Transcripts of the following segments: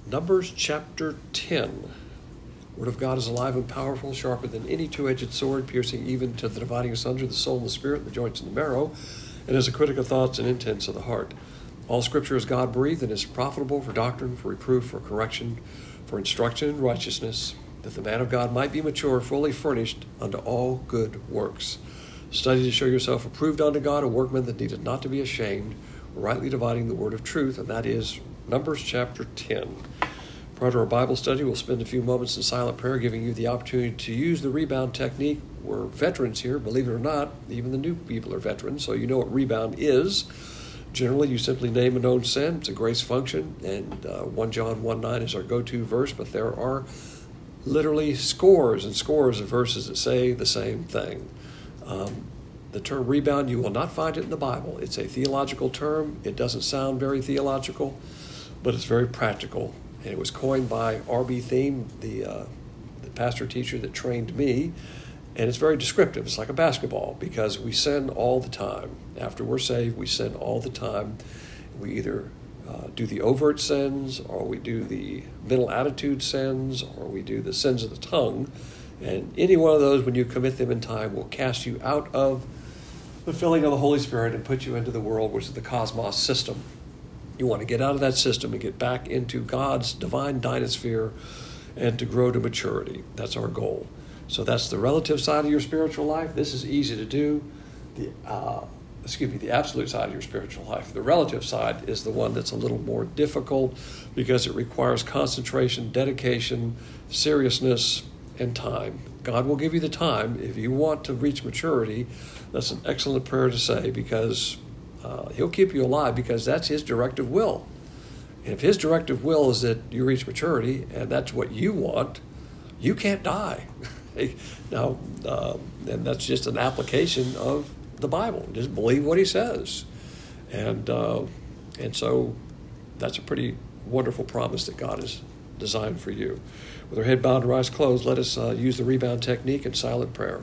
Numbers chapter 10. Word of God is alive and powerful, sharper than any two-edged sword, piercing even to the dividing asunder the soul and the spirit, the joints and the marrow, and is a critic of thoughts and intents of the heart. All Scripture is God-breathed and is profitable for doctrine, for reproof, for correction, for instruction in righteousness, that the man of God might be mature, fully furnished unto all good works. Study to show yourself approved unto God, a workman that needeth not to be ashamed, rightly dividing the word of truth, and that is Numbers chapter 10. Prior to our Bible study, we'll spend a few moments in silent prayer, giving you the opportunity to use the rebound technique. We're veterans here, believe it or not. Even the new people are veterans, so you know what rebound is. Generally, you simply name a known sin. It's a grace function, and 1 John 1:9 is our go-to verse, but there are literally scores and scores of verses that say the same thing. The term rebound, you will not find it in the Bible. It's a theological term. It doesn't sound very theological, but it's very practical. And it was coined by R.B. Thiem, the pastor-teacher that trained me. And it's very descriptive. It's like a basketball because we sin all the time. After we're saved, we sin all the time. We either do the overt sins, or we do the mental attitude sins, or we do the sins of the tongue. And any one of those, when you commit them in time, will cast you out of the filling of the Holy Spirit and put you into the world, which is the cosmos system. You want to get out of that system and get back into God's divine dynasphere and to grow to maturity. That's our goal. So that's the relative side of your spiritual life. This is easy to do. The absolute side of your spiritual life. The relative side is the one that's a little more difficult because it requires concentration, dedication, seriousness, and time. God will give you the time. If you want to reach maturity, that's an excellent prayer to say because He'll keep you alive because that's His directive will. And if His directive will is that you reach maturity and that's what you want, you can't die. Now, and that's just an application of the Bible. Just believe what He says. And so that's a pretty wonderful promise that God has designed for you. With our head bowed and our eyes closed, let us use the rebound technique in silent prayer.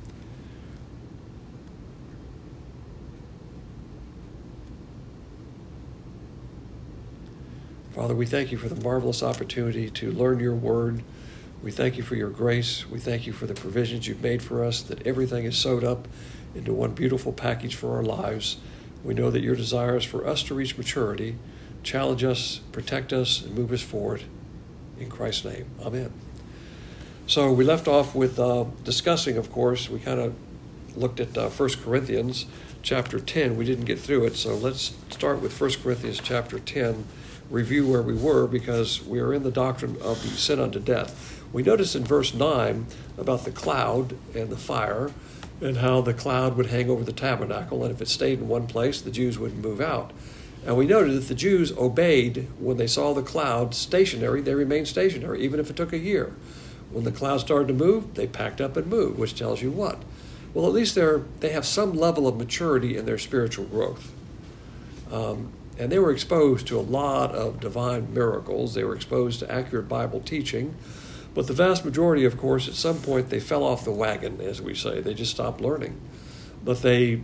Father, we thank You for the marvelous opportunity to learn Your word. We thank You for Your grace. We thank You for the provisions You've made for us, that everything is sewed up into one beautiful package for our lives. We know that Your desire is for us to reach maturity, challenge us, protect us, and move us forward. In Christ's name, amen. So we left off with discussing, of course, we kind of looked at 1 Corinthians chapter 10. We didn't get through it, so let's start with 1 Corinthians chapter 10, review where we were, because we are in the doctrine of the sin unto death. We noticed in verse 9 about the cloud and the fire, and how the cloud would hang over the tabernacle, and if it stayed in one place, the Jews wouldn't move out. And we noted that the Jews obeyed when they saw the cloud stationary. They remained stationary, even if it took a year. When the cloud started to move, they packed up and moved, which tells you what? Well, at least they have some level of maturity in their spiritual growth. And they were exposed to a lot of divine miracles. They were exposed to accurate Bible teaching. But the vast majority, of course, at some point, they fell off the wagon, as we say. They just stopped learning. But they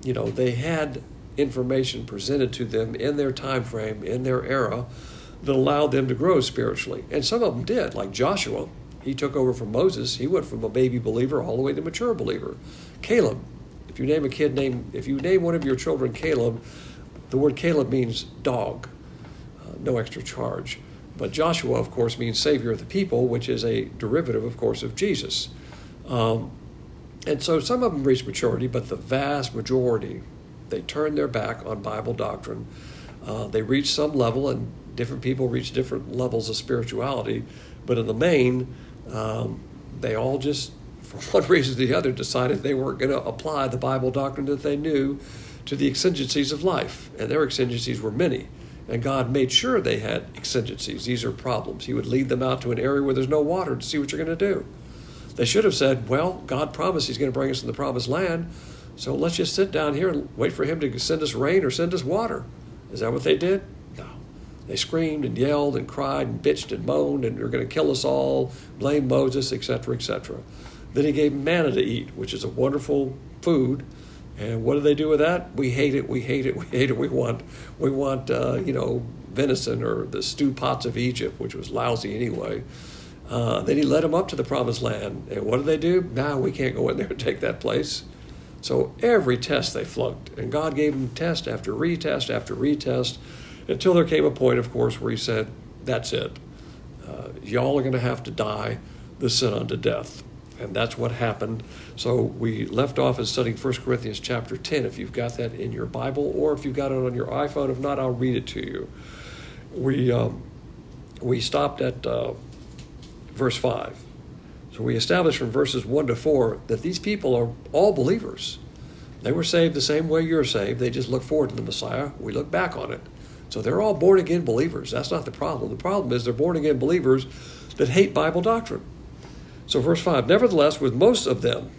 had information presented to them in their time frame, in their era, that allowed them to grow spiritually. And some of them did, like Joshua. He took over from Moses. He went from a baby believer all the way to mature believer. Caleb, if you name one of your children Caleb, the word Caleb means dog, no extra charge. But Joshua, of course, means Savior of the people, which is a derivative, of course, of Jesus. And so some of them reached maturity, but the vast majority, they turned their back on Bible doctrine. They reached some level, and different people reach different levels of spirituality. But in the main, they all just, for one reason or the other, decided they weren't going to apply the Bible doctrine that they knew to the exigencies of life. And their exigencies were many. And God made sure they had exigencies. These are problems. He would lead them out to an area where there's no water to see what you're going to do. They should have said, well, God promised He's going to bring us in the promised land, so let's just sit down here and wait for Him to send us rain or send us water. Is that what they did? No. They screamed and yelled and cried and bitched and moaned and they're going to kill us all, blame Moses, etc., etc. Then He gave manna to eat, which is a wonderful food. And what do they do with that? We hate it, we hate it, we hate it. We want venison or the stew pots of Egypt, which was lousy anyway. Then he led them up to the promised land. And what did they do? Now we can't go in there and take that place. So every test they flunked. And God gave them test after retest after retest until there came a point, of course, where he said, that's it. Y'all are going to have to die the sin unto death. And that's what happened. So we left off as studying 1 Corinthians chapter 10, if you've got that in your Bible, or if you've got it on your iPhone. If not, I'll read it to you. We stopped at verse 5. So we established from verses 1 to 4 that these people are all believers. They were saved the same way you're saved. They just look forward to the Messiah. We look back on it. So they're all born-again believers. That's not the problem. The problem is they're born-again believers that hate Bible doctrine. So verse 5, nevertheless, with most of them,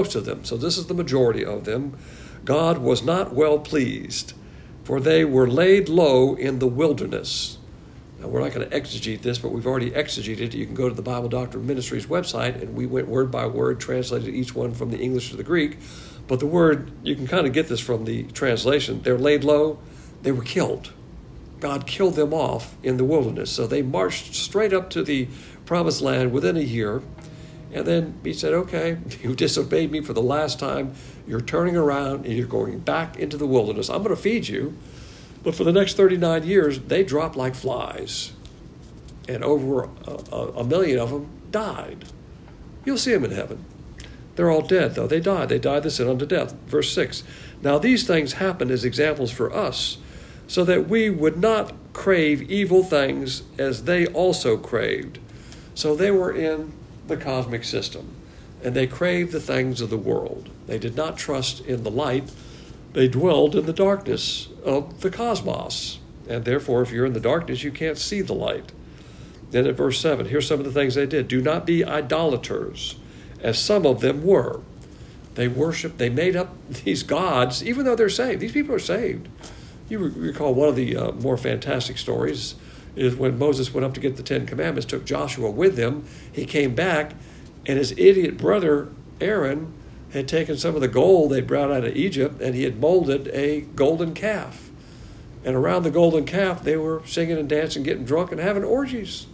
so this is the majority of them, God was not well pleased, for they were laid low in the wilderness. Now, we're not going to exegete this, but we've already exegeted it. You can go to the Bible Doctrine Ministries website, and we went word by word, translated each one from the English to the Greek. But the word, you can kind of get this from the translation. They're laid low. They were killed. God killed them off in the wilderness. So they marched straight up to the promised land within a year. And then he said, okay, you disobeyed me for the last time. You're turning around and you're going back into the wilderness. I'm going to feed you. But for the next 39 years, they dropped like flies. And over a million of them died. You'll see them in heaven. They're all dead, though. They died. They died the sin unto death. Verse 6. Now these things happened as examples for us, so that we would not crave evil things as they also craved. So they were in the cosmic system, and they craved the things of the world. They did not trust in the light. They dwelled in the darkness of the cosmos. And therefore, if you're in the darkness, you can't see the light. Then at verse 7, here's some of the things they did. Do not be idolaters, as some of them were. They worshiped, they made up these gods, even though they're saved. These people are saved. You recall one of the more fantastic stories is when Moses went up to get the Ten Commandments, took Joshua with him. He came back, and his idiot brother, Aaron, had taken some of the gold they brought out of Egypt, and he had molded a golden calf. And around the golden calf, they were singing and dancing, getting drunk, and having orgies.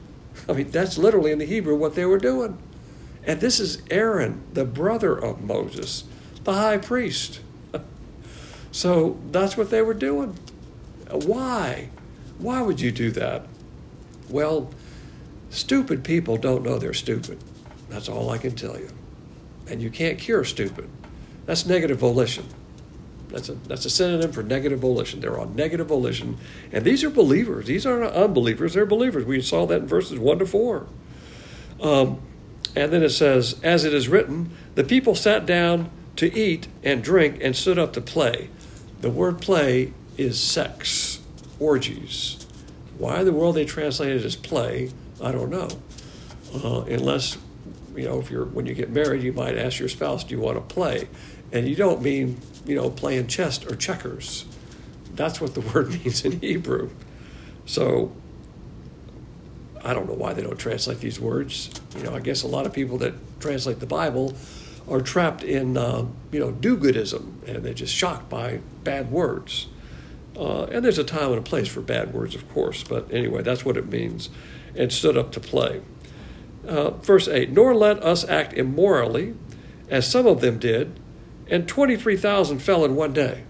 I mean, that's literally in the Hebrew what they were doing. And this is Aaron, the brother of Moses, the high priest. So that's what they were doing. Why? Why would you do that? Well, stupid people don't know they're stupid. That's all I can tell you. And you can't cure stupid. That's negative volition. That's a synonym for negative volition. They're on negative volition. And these are believers. These aren't unbelievers. They're believers. We saw that in verses 1 to 4. And then it says, as it is written, the people sat down to eat and drink and stood up to play. The word play is sex, orgies. Why in the world they translate it as play, I don't know. Unless, when you get married, you might ask your spouse, do you want to play? And you don't mean, playing chess or checkers. That's what the word means in Hebrew. So I don't know why they don't translate these words. I guess a lot of people that translate the Bible are trapped in, do-goodism, and they're just shocked by bad words. And there's a time and a place for bad words, of course, but anyway, that's what it means, and stood up to play. Verse 8, nor let us act immorally, as some of them did, and 23,000 fell in one day.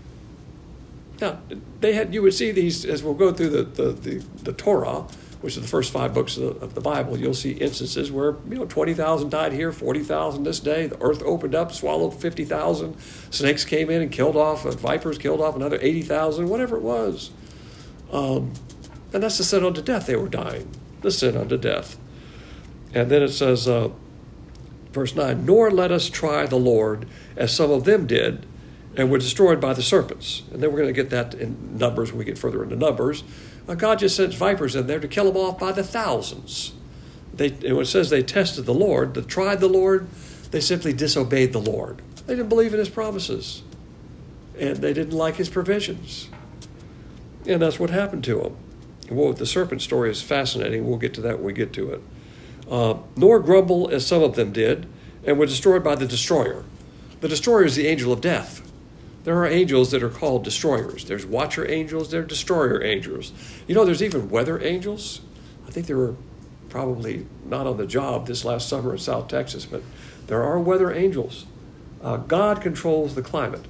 Now, you would see these, as we'll go through the Torah, which is the first 5 books of the Bible, you'll see instances where 20,000 died here, 40,000 this day. The earth opened up, swallowed 50,000. Snakes came in and killed off, vipers killed off another 80,000, whatever it was. And that's the sin unto death they were dying, the sin unto death. And then it says, verse 9, nor let us try the Lord, as some of them did, and were destroyed by the serpents. And then we're going to get that in Numbers when we get further into Numbers. God just sends vipers in there to kill them off by the thousands. And when it says they tested the Lord, they tried the Lord, they simply disobeyed the Lord. They didn't believe in his promises. And they didn't like his provisions. And that's what happened to them. Well, the serpent story is fascinating. We'll get to that when we get to it. Nor grumble as some of them did, and were destroyed by the destroyer. The destroyer is the angel of death. There are angels that are called destroyers. There's watcher angels, there are destroyer angels. You know, there's even weather angels. I think they were probably not on the job this last summer in South Texas, but there are weather angels. God controls the climate.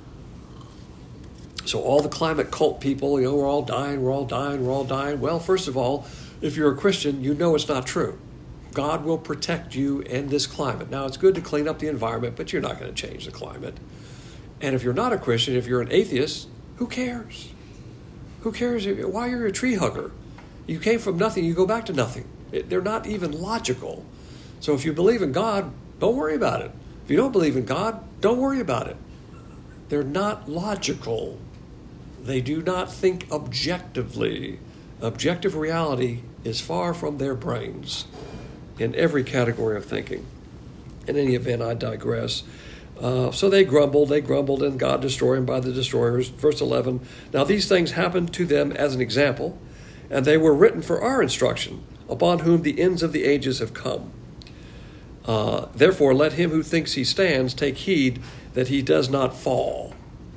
So all the climate cult people, you know, we're all dying, we're all dying, we're all dying. Well, first of all, if you're a Christian, you know it's not true. God will protect you and this climate. Now, it's good to clean up the environment, but you're not going to change the climate. And if you're not a Christian, if you're an atheist, who cares? Who cares? Why you're a tree hugger? You came from nothing, you go back to nothing. They're not even logical. So if you believe in God, don't worry about it. If you don't believe in God, don't worry about it. They're not logical. They do not think objectively. Objective reality is far from their brains in every category of thinking. In any event, I digress. So they grumbled, and God destroyed them by the destroyers. Verse 11, now these things happened to them as an example, and they were written for our instruction, upon whom the ends of the ages have come. Therefore, let him who thinks he stands take heed that he does not fall.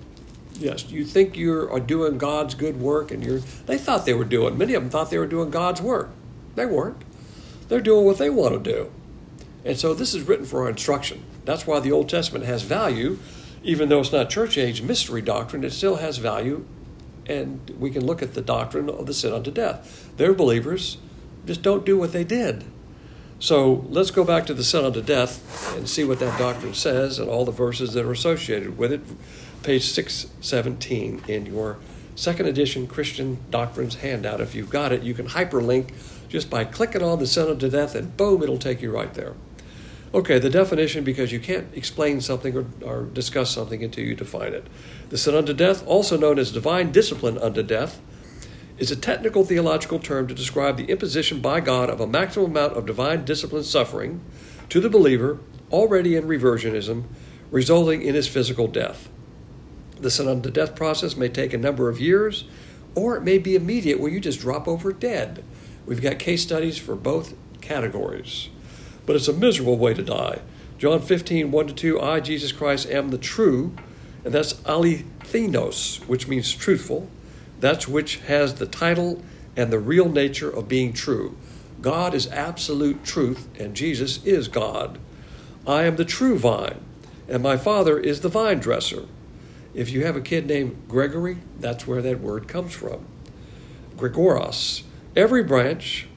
Yes, you think you are doing God's good work, and they thought they were doing, many of them thought they were doing God's work. They weren't. They're doing what they want to do. And so this is written for our instruction. That's why the Old Testament has value. Even though it's not church age mystery doctrine, it still has value. And we can look at the doctrine of the sin unto death. They're believers, just don't do what they did. So let's go back to the sin unto death and see what that doctrine says and all the verses that are associated with it. Page 617 in your second edition Christian Doctrines handout. If you've got it, you can hyperlink just by clicking on the sin unto death, and boom, it'll take you right there. Okay, the definition, because you can't explain something or discuss something until you define it. The sin unto death, also known as divine discipline unto death, is a technical theological term to describe the imposition by God of a maximum amount of divine discipline suffering to the believer already in reversionism, resulting in his physical death. The sin unto death process may take a number of years, or it may be immediate where you just drop over dead. We've got case studies for both categories. But it's a miserable way to die. John 15, 1-2, I, Jesus Christ, am the true, and that's alethnos, which means truthful. That's which has the title and the real nature of being true. God is absolute truth, and Jesus is God. I am the true vine, and my Father is the vine dresser. If you have a kid named Gregory, that's where that word comes from. Gregoros. Every branch,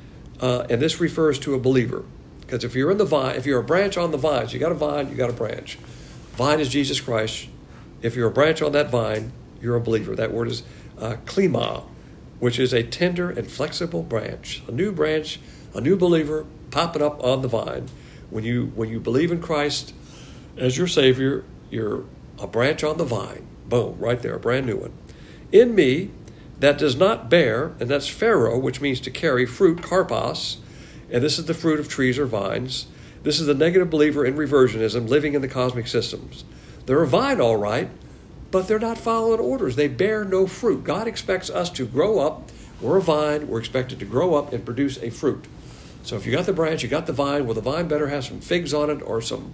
and this refers to a believer. Because if you're in the vine, if you're a branch on the vines, you got a vine, you got a branch. Vine is Jesus Christ. If you're a branch on that vine, you're a believer. That word is klima, which is a tender and flexible branch. A new branch, a new believer popping up on the vine. When you believe in Christ as your Savior, you're a branch on the vine. Boom, right there, a brand new one. In me, that does not bear, and that's pharaoh, which means to carry fruit, karpos, and this is the fruit of trees or vines. This is the negative believer in reversionism living in the cosmic systems. They're a vine, all right, but they're not following orders. They bear no fruit. God expects us to grow up. We're a vine. We're expected to grow up and produce a fruit. So if you got the branch, you got the vine, well, the vine better have some figs on it or some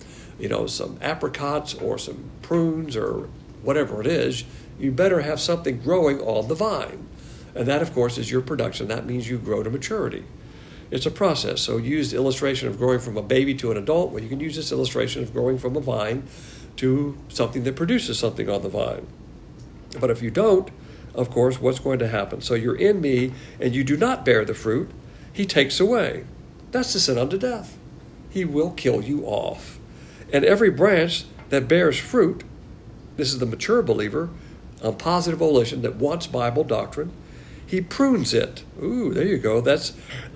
apricots or some prunes or whatever it is. You better have something growing on the vine. And that, of course, is your production. That means you grow to maturity. It's a process. So use the illustration of growing from a baby to an adult. Well, you can use this illustration of growing from a vine to something that produces something on the vine. But if you don't, of course, what's going to happen? So you're in me and you do not bear the fruit, he takes away. That's the sin unto death. He will kill you off. And every branch that bears fruit, this is the mature believer on positive volition that wants Bible doctrine, he prunes it. Ooh, there you go. That's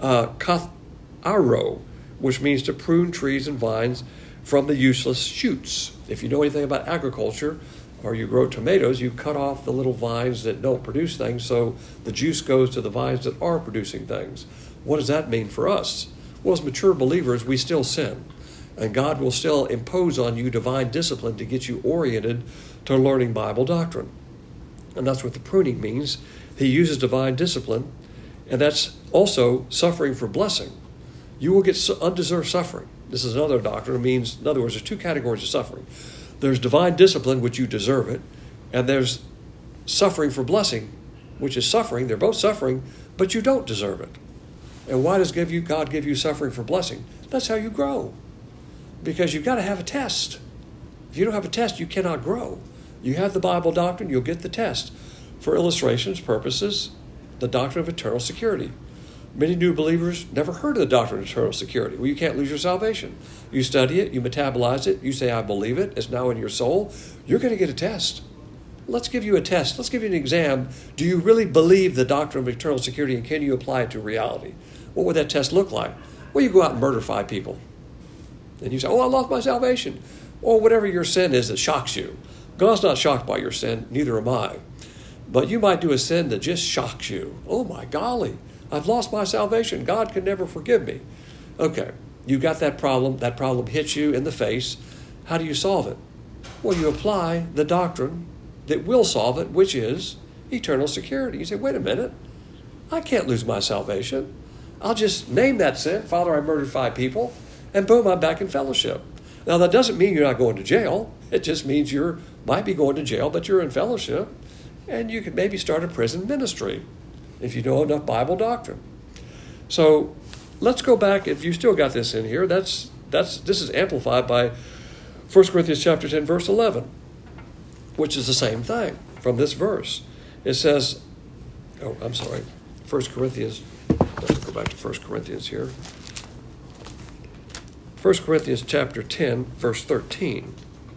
katharo, which means to prune trees and vines from the useless shoots. If you know anything about agriculture, or you grow tomatoes, you cut off the little vines that don't produce things, so the juice goes to the vines that are producing things. What does that mean for us? Well, as mature believers, we still sin. And God will still impose on you divine discipline to get you oriented to learning Bible doctrine. And that's what the pruning means. He uses divine discipline, and that's also suffering for blessing. You will get undeserved suffering. This is another doctrine. It means, in other words, there's two categories of suffering. There's divine discipline, which you deserve it, and there's suffering for blessing, which is suffering. They're both suffering, but you don't deserve it. And why does God give you suffering for blessing? That's how you grow. Because you've got to have a test. If you don't have a test, you cannot grow. You have the Bible doctrine, you'll get the test. For illustrations purposes, the doctrine of eternal security. Many new believers never heard of the doctrine of eternal security. Well, you can't lose your salvation. You study it, you metabolize it, you say, I believe it, it's now in your soul. You're going to get a test. Let's give you a test. Let's give you an exam. Do you really believe the doctrine of eternal security, and can you apply it to reality? What would that test look like? Well, you go out and murder 5 people. And you say, I lost my salvation. Or whatever your sin is that shocks you. God's not shocked by your sin, neither am I. But you might do a sin that just shocks you. Oh my golly, I've lost my salvation. God can never forgive me. Okay, you got that problem. That problem hits you in the face. How do you solve it? Well, you apply the doctrine that will solve it, which is eternal security. You say, wait a minute, I can't lose my salvation. I'll just name that sin. Father, I murdered 5 people, and boom, I'm back in fellowship. Now, that doesn't mean you're not going to jail. It just means you might be going to jail, but you're in fellowship, and you could maybe start a prison ministry if you know enough Bible doctrine. So let's go back. If you still got this in here, this is amplified by 1 Corinthians chapter 10, verse 11. Which is the same thing from this verse. It says, 1 Corinthians, let's go back to 1 Corinthians here. 1 Corinthians chapter 10, verse 13.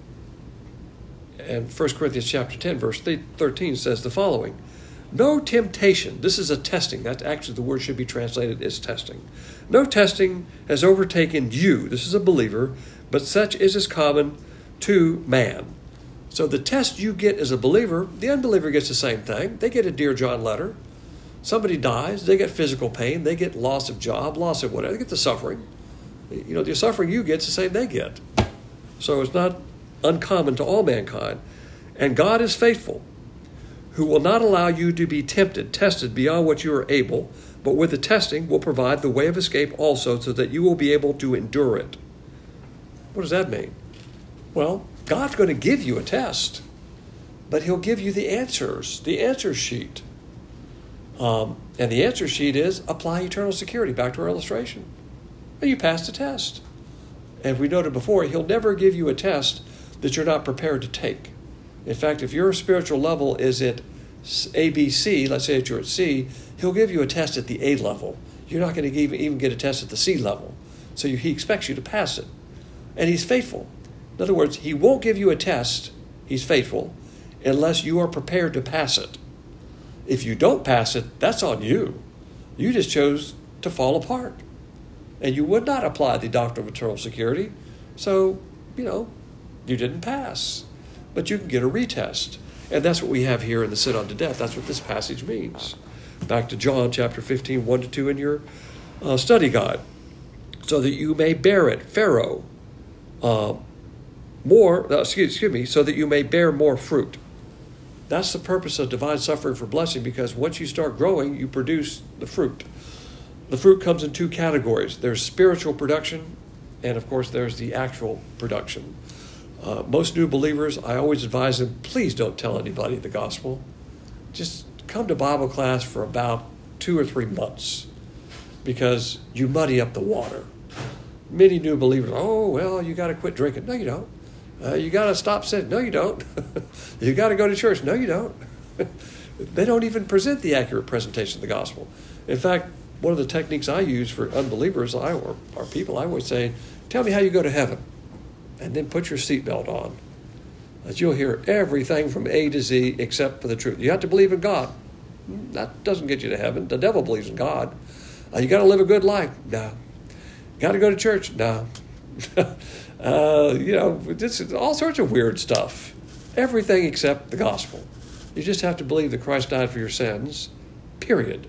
And 1 Corinthians chapter 10, verse 13 says the following. No temptation, this is a testing. That's actually the word should be translated as testing. No testing has overtaken you, this is a believer, but such is common to man. So the test you get as a believer, the unbeliever gets the same thing. They get a Dear John letter. Somebody dies. They get physical pain. They get loss of job, loss of whatever. They get the suffering. You know, the suffering you get is the same they get. So it's not uncommon to all mankind. And God is faithful, who will not allow you to be tested beyond what you are able, but with the testing will provide the way of escape also, so that you will be able to endure it. What does that mean? Well, God's going to give you a test, but he'll give you the answers, the answer sheet. And the answer sheet is apply eternal security, back to our illustration. And you pass the test. And we noted before, he'll never give you a test that you're not prepared to take. In fact, if your spiritual level is at ABC, let's say that you're at C, he'll give you a test at the A level. You're not going to even get a test at the C level. So he expects you to pass it. And he's faithful. In other words, he won't give you a test, he's faithful, unless you are prepared to pass it. If you don't pass it, that's on you. You just chose to fall apart. And you would not apply the doctrine of eternal security, so, you didn't pass. But you can get a retest. And that's what we have here in the Sin unto Death. That's what this passage means. Back to John chapter 15, 1-2 in your study guide. So that you may bear it, Pharaoh, so that you may bear more fruit. That's the purpose of divine suffering for blessing, because once you start growing, you produce the fruit. The fruit comes in 2 categories. There's spiritual production, and of course there's the actual production. Most new believers, I always advise them, please don't tell anybody the gospel. Just come to Bible class for about 2 or 3 months, because you muddy up the water. Many new believers, you got to quit drinking. No, you don't. You got to stop sinning. No, you don't. You got to go to church. No, you don't. They don't even present the accurate presentation of the gospel. In fact, one of the techniques I use for unbelievers or people, I always say, tell me how you go to heaven, and then put your seatbelt on. That you'll hear everything from A to Z except for the truth. You have to believe in God. That doesn't get you to heaven. The devil believes in God. You got to live a good life. No. Got to go to church? No. This is all sorts of weird stuff. Everything except the gospel. You just have to believe that Christ died for your sins, period.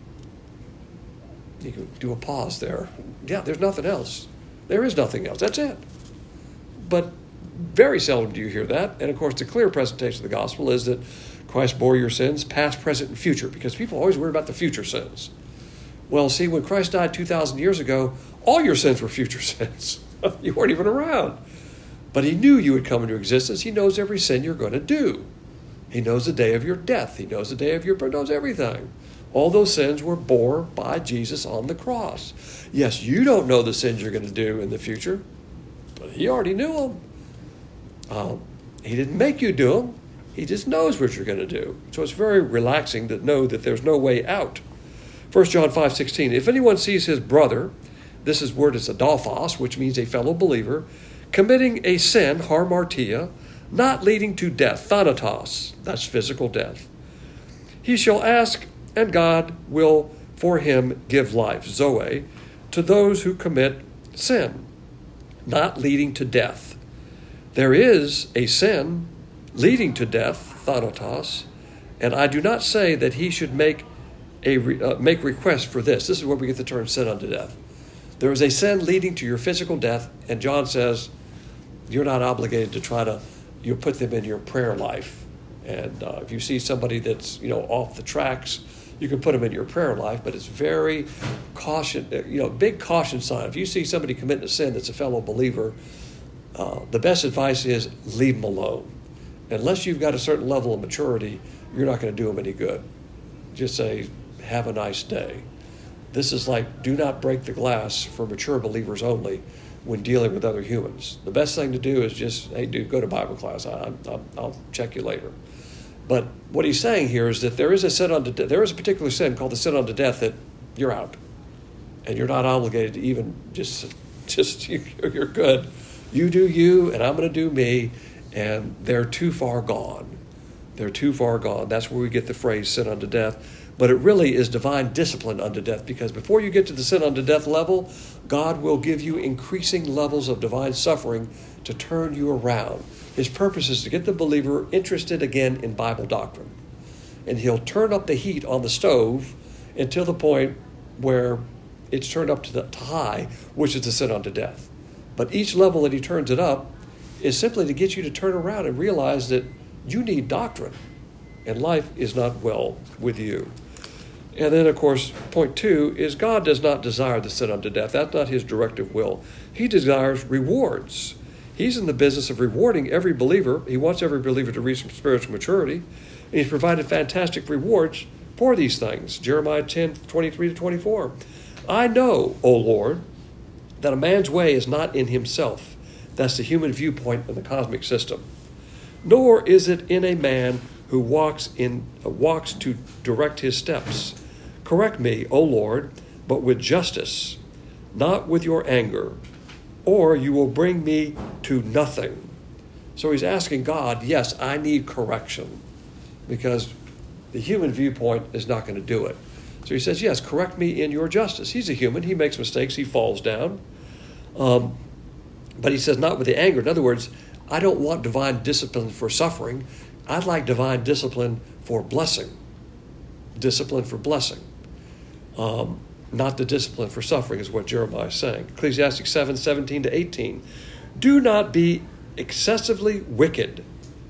You can do a pause there. Yeah, there's nothing else. There is nothing else. That's it. But very seldom do you hear that. And of course, the clear presentation of the gospel is that Christ bore your sins, past, present, and future, because people always worry about the future sins. Well, see, when Christ died 2,000 years ago, all your sins were future sins. You weren't even around. But he knew you would come into existence. He knows every sin you're going to do. He knows the day of your death. He knows the day of your birth. Knows everything. All those sins were bore by Jesus on the cross. Yes, you don't know the sins you're going to do in the future, but he already knew them. He didn't make you do them. He just knows what you're going to do. So it's very relaxing to know that there's no way out. 1 John 5:16, if anyone sees his brother, this word is adelphos, which means a fellow believer, committing a sin, harmartia, not leading to death, thanatos, that's physical death, he shall ask, and God will for him give life, zoe, to those who commit sin, not leading to death. There is a sin leading to death, thanatos, and I do not say that he should make request for this. This is where we get the term sin unto death. There is a sin leading to your physical death, and John says you're not obligated to try to put them in your prayer life. And if you see somebody that's off the tracks, you can put them in your prayer life, but it's very big caution sign. If you see somebody committing a sin that's a fellow believer, the best advice is leave them alone. Unless you've got a certain level of maturity, you're not going to do them any good. Just say, have a nice day. This is like, do not break the glass for mature believers only when dealing with other humans. The best thing to do is just, hey, dude, go to Bible class. I'll check you later. But what he's saying here is that there is a particular sin called the sin unto death that you're out. And you're not obligated to even just you're good. You do you, and I'm going to do me, and they're too far gone. They're too far gone. That's where we get the phrase sin unto death. But it really is divine discipline unto death, because before you get to the sin unto death level, God will give you increasing levels of divine suffering to turn you around. His purpose is to get the believer interested again in Bible doctrine. And he'll turn up the heat on the stove until the point where it's turned up to high, which is the sin unto death. But each level that he turns it up is simply to get you to turn around and realize that you need doctrine, and life is not well with you. And then, of course, point 2 is God does not desire the sin unto death. That's not his directive will. He desires rewards. He's in the business of rewarding every believer. He wants every believer to reach some spiritual maturity, and he's provided fantastic rewards for these things. Jeremiah 10:23-24. I know, O Lord, that a man's way is not in himself. That's the human viewpoint in the cosmic system. Nor is it in a man who walks to direct his steps. Correct me, O Lord, but with justice, not with your anger, or you will bring me to nothing. So he's asking God, yes, I need correction, because the human viewpoint is not going to do it. So he says, yes, correct me in your justice. He's a human. He makes mistakes. He falls down. But he says, not with the anger. In other words, I don't want divine discipline for suffering. I'd like divine discipline for blessing. Discipline for blessing. Not the discipline for suffering is what Jeremiah is saying. Ecclesiastes 7:17-18. Do not be excessively wicked,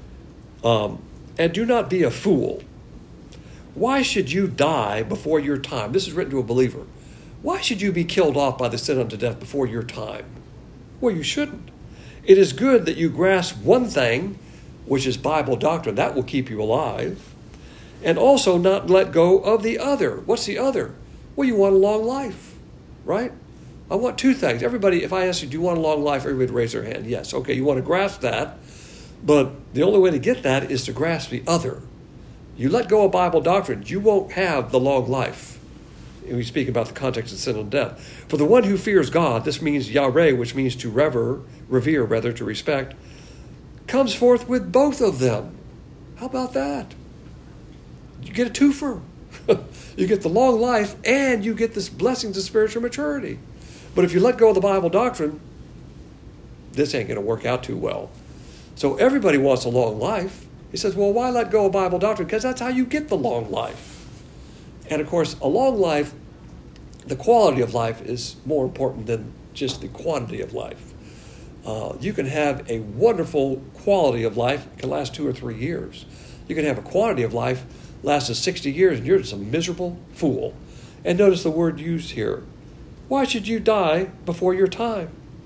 and do not be a fool. Why should you die before your time? This is written to a believer. Why should you be killed off by the sin unto death before your time? Well, you shouldn't. It is good that you grasp one thing, which is Bible doctrine. That will keep you alive. And also not let go of the other. What's the other? Well, you want a long life, right? I want 2 things. Everybody, if I ask you, do you want a long life? Everybody would raise their hand. Yes. Okay, you want to grasp that. But the only way to get that is to grasp the other. You let go of Bible doctrine, you won't have the long life. And we speak about the context of sin and death. For the one who fears God, this means Yahweh, which means to revere, to respect, comes forth with both of them. How about that? You get a twofer. You get the long life and you get this blessings of spiritual maturity. But if you let go of the Bible doctrine, this ain't going to work out too well. So everybody wants a long life. He says, well, why let go of Bible doctrine? Because that's how you get the long life. And of course, a long life, the quality of life is more important than just the quantity of life. You can have a wonderful quality of life. It can last 2 or 3 years. You can have a quantity of life lasted 60 years, and you're just a miserable fool. And notice the word used here. Why should you die before your time?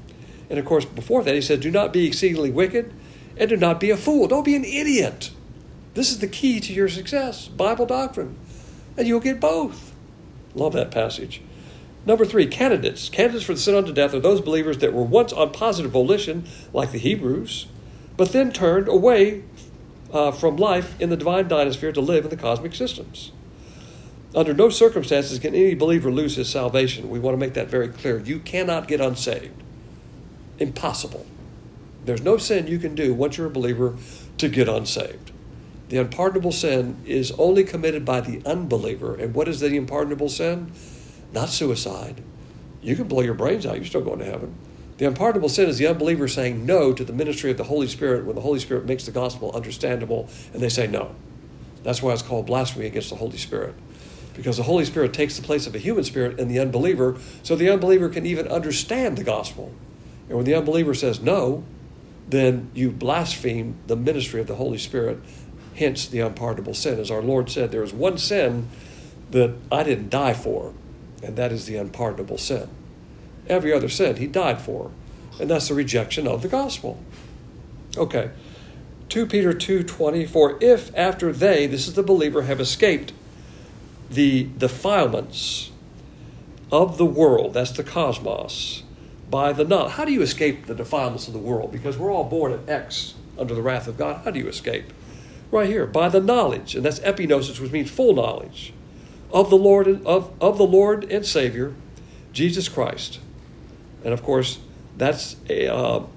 And of course, before that, he said, do not be exceedingly wicked and do not be a fool. Don't be an idiot. This is the key to your success, Bible doctrine. And you'll get both. Love that passage. Number 3, candidates. Candidates for the sin unto death are those believers that were once on positive volition, like the Hebrews, but then turned away from life in the divine dynasphere to live in the cosmic systems. Under no circumstances can any believer lose his salvation. We want to make that very clear. You cannot get unsaved. Impossible. There's no sin you can do once you're a believer to get unsaved. The unpardonable sin is only committed by the unbeliever. And what is the unpardonable sin? Not suicide. You can blow your brains out. You're still going to heaven. The unpardonable sin is the unbeliever saying no to the ministry of the Holy Spirit when the Holy Spirit makes the gospel understandable and they say no. That's why it's called blasphemy against the Holy Spirit. Because the Holy Spirit takes the place of a human spirit in the unbeliever, so the unbeliever can even understand the gospel. And when the unbeliever says no, then you blaspheme the ministry of the Holy Spirit, hence the unpardonable sin. As our Lord said, there is one sin that I didn't die for, and that is the unpardonable sin. Every other sin he died for, and that's the rejection of the gospel. Okay, 2 Peter 2:20, for if after they, this is the believer, have escaped the defilements of the world, that's the cosmos, by the knowledge. How do you escape the defilements of the world? Because we're all born at X, under the wrath of God. How do you escape? Right here, by the knowledge, and that's epignosis, which means full knowledge, of the Lord of the Lord and Savior, Jesus Christ. And of course, that's a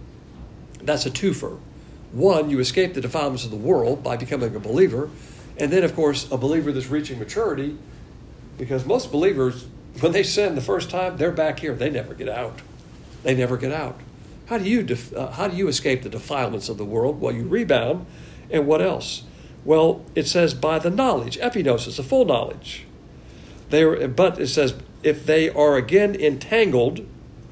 twofer. One, you escape the defilements of the world by becoming a believer. And then, of course, a believer that's reaching maturity, because most believers, when they sin the first time, they're back here. They never get out. They never get out. How do you escape the defilements of the world? Well, you rebound. And what else? Well, it says by the knowledge, epignosis, a full knowledge. But it says, if they are again entangled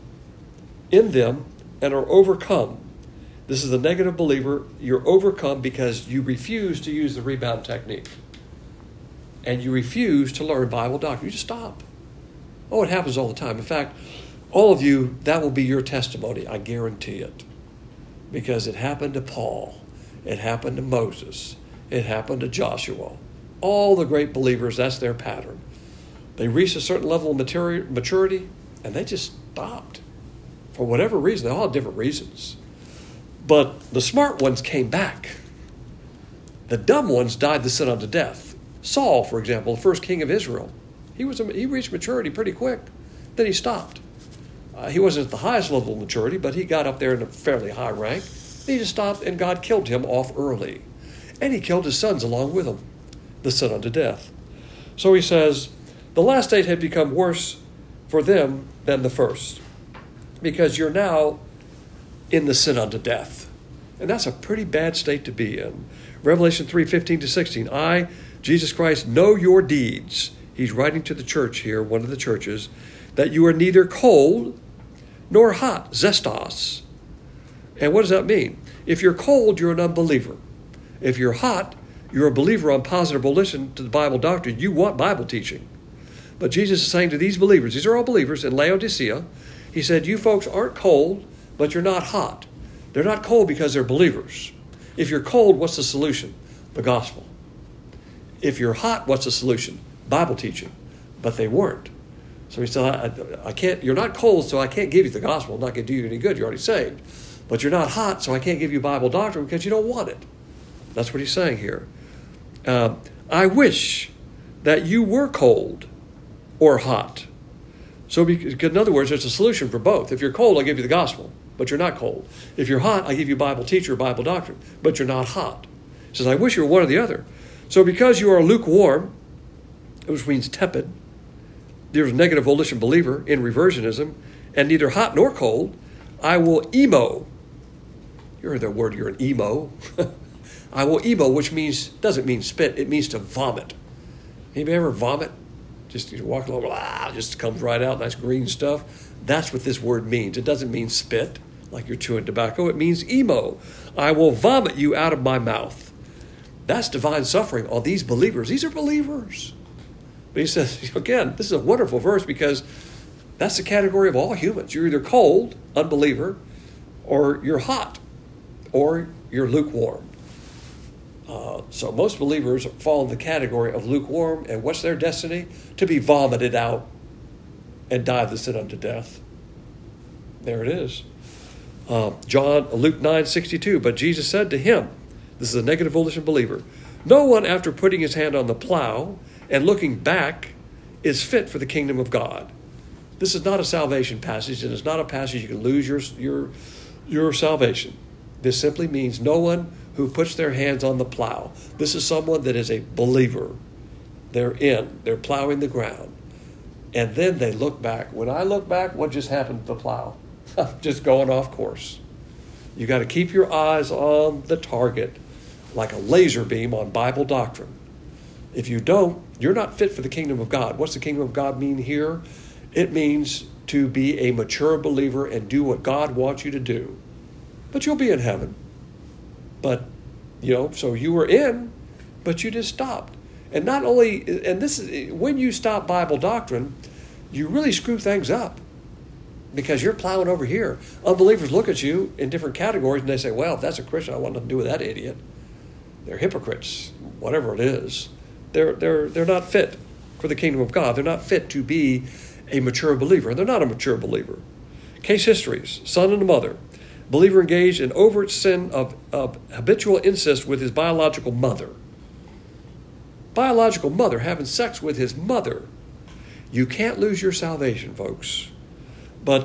in them and are overcome. This is the negative believer. You're overcome because you refuse to use the rebound technique. And you refuse to learn Bible doctrine. You just stop. Oh, it happens all the time. In fact, all of you, that will be your testimony. I guarantee it. Because it happened to Paul. It happened to Moses. It happened to Joshua. All the great believers, that's their pattern. They reached a certain level of maturity, and they just stopped. For whatever reason. They all have different reasons. But the smart ones came back. The dumb ones died the sin unto death. Saul, for example, the first king of Israel, he reached maturity pretty quick. Then he stopped. He wasn't at the highest level of maturity, but he got up there in a fairly high rank. He just stopped, and God killed him off early. And he killed his sons along with him, the sin unto death. So he says, the last state had become worse for them than the first, because you're now in the sin unto death. And that's a pretty bad state to be in. Revelation 3:15-16. I, Jesus Christ, know your deeds. He's writing to the church here, one of the churches, that you are neither cold nor hot, zestos. And what does that mean? If you're cold, you're an unbeliever. If you're hot, you're a believer on positive volition to the Bible doctrine. You want Bible teaching. But Jesus is saying to these believers, these are all believers in Laodicea, he said, you folks aren't cold, but you're not hot. They're not cold because they're believers. If you're cold, what's the solution? The gospel. If you're hot, what's the solution? Bible teaching. But they weren't. So he said, I can't. You're not cold, so I can't give you the gospel. I'm not going to do you any good. You're already saved. But you're not hot, so I can't give you Bible doctrine because you don't want it. That's what he's saying here. I wish that you were cold or hot. So in other words, there's a solution for both. If you're cold, I'll give you the gospel, but you're not cold. If you're hot, I give you Bible teacher, Bible doctrine, but you're not hot. He says, I wish you were one or the other. So because you are lukewarm, which means tepid, there's a negative volition believer in reversionism, and neither hot nor cold, I will emo. You heard that word, you're an emo. I will emo, which doesn't mean spit, it means to vomit. Anybody ever vomit? Just you walk along, just comes right out, nice green stuff. That's what this word means. It doesn't mean spit, like you're chewing tobacco. It means emo. I will vomit you out of my mouth. That's divine suffering on these believers. These are believers. But he says, again, this is a wonderful verse because that's the category of all humans. You're either cold, unbeliever, or you're hot, or you're lukewarm. So most believers fall in the category of lukewarm, and what's their destiny? To be vomited out and die the sin unto death. There it is. Luke 9:62, but Jesus said to him, this is a negative volition believer, no one after putting his hand on the plow and looking back is fit for the kingdom of God. This is not a salvation passage, and it's not a passage you can lose your salvation. This simply means no one who puts their hands on the plow. This is someone that is a believer. They're plowing the ground. And then they look back. When I look back, what just happened to the plow? Just going off course. You got to keep your eyes on the target like a laser beam on Bible doctrine. If you don't, you're not fit for the kingdom of God. What's the kingdom of God mean here? It means to be a mature believer and do what God wants you to do. But you'll be in heaven. But, so you were in, but you just stopped. And not only, and this is, when you stop Bible doctrine, you really screw things up. Because you're plowing over here. Unbelievers look at you in different categories and they say, well, if that's a Christian, I want nothing to do with that idiot. They're hypocrites, whatever it is. They're not fit for the kingdom of God. They're not fit to be a mature believer. And they're not a mature believer. Case histories, son and mother. Believer engaged in overt sin of habitual incest with his biological mother. Biological mother having sex with his mother. You can't lose your salvation, folks. But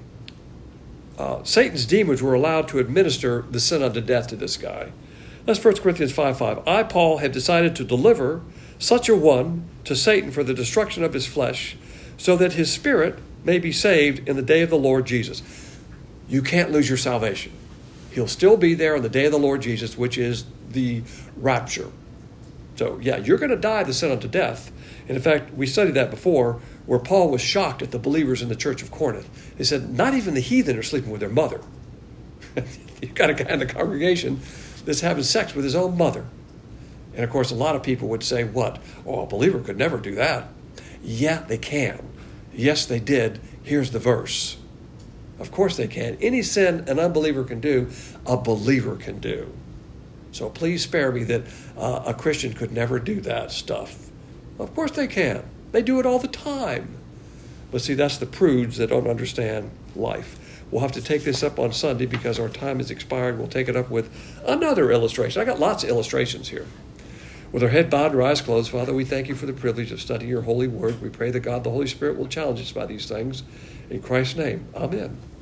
Satan's demons were allowed to administer the sin unto death to this guy. That's 1 Corinthians 5:5. I, Paul, have decided to deliver such a one to Satan for the destruction of his flesh, so that his spirit may be saved in the day of the Lord Jesus. You can't lose your salvation. He'll still be there on the day of the Lord Jesus, which is the rapture. So, you're going to die the sin unto death. And in fact, we studied that before, where Paul was shocked at the believers in the church of Corinth. He said, not even the heathen are sleeping with their mother. You've got a guy in the congregation that's having sex with his own mother. And of course, a lot of people would say, what? Oh, a believer could never do that. Yeah, they can. Yes, they did. Here's the verse. Of course they can. Any sin an unbeliever can do, a believer can do. So please spare me that a Christian could never do that stuff. Of course they can. They do it all the time. But see, that's the prudes that don't understand life. We'll have to take this up on Sunday because our time is expired. We'll take it up with another illustration. I got lots of illustrations here. With our head bowed and our eyes closed, Father, we thank you for the privilege of studying your holy word. We pray that God, the Holy Spirit, will challenge us by these things. In Christ's name, amen.